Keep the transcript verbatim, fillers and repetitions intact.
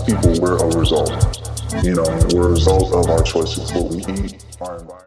people, we're a result. You know, we're a result of our choices, what we eat, our environment.